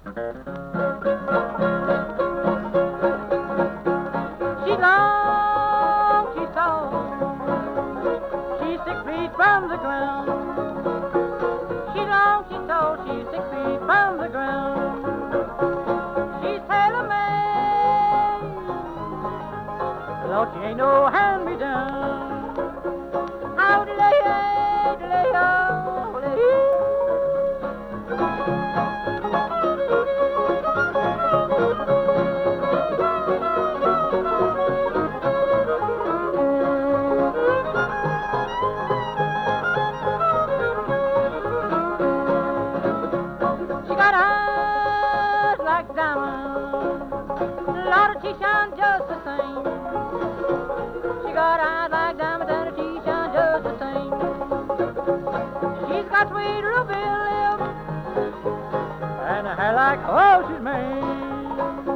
She's long, she's tall, she's 6 feet from the ground. She's long, she's tall, she's 6 feet from the ground. She's tailor-made, Lord, she ain't no hand-me-down. Howdy-lay-hey-lay-oh-lay. She got eyes like diamonds, Lord, she shine just the same. She got eyes like diamonds and her teeth shine just the same. She's got sweet ruby lips and a hair like horse's mane.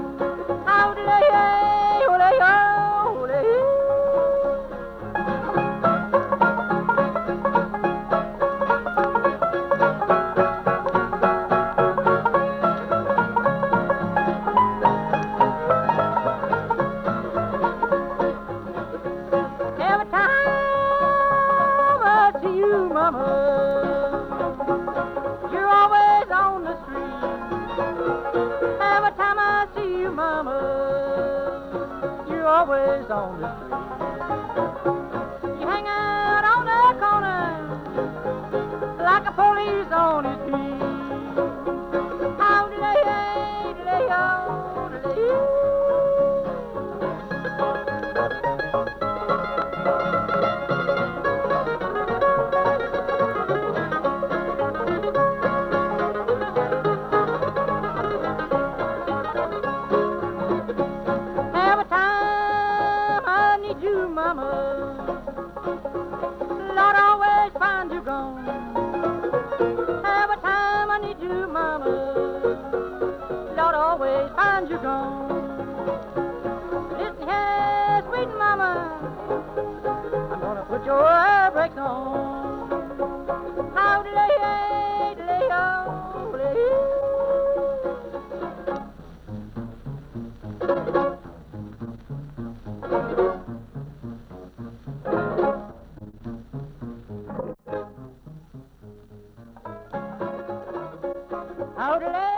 Howdy-lay-hey-oh-lay-oh-lay. Every time I see you, mama, you're always on the street. Every time I see you, mama, you're always on the street. You hang out on the corner like a police on his beat. Howdy-lay-hey-lay-oh-lay. Every time I need you, mama, Lord, always find you gone. Every time I need you, mama, Lord, always find you gone. Listen here, sweet mama, I'm gonna put your air brakes on. Howdy-lay-hey-lay-oh-lay. Howdy-lay.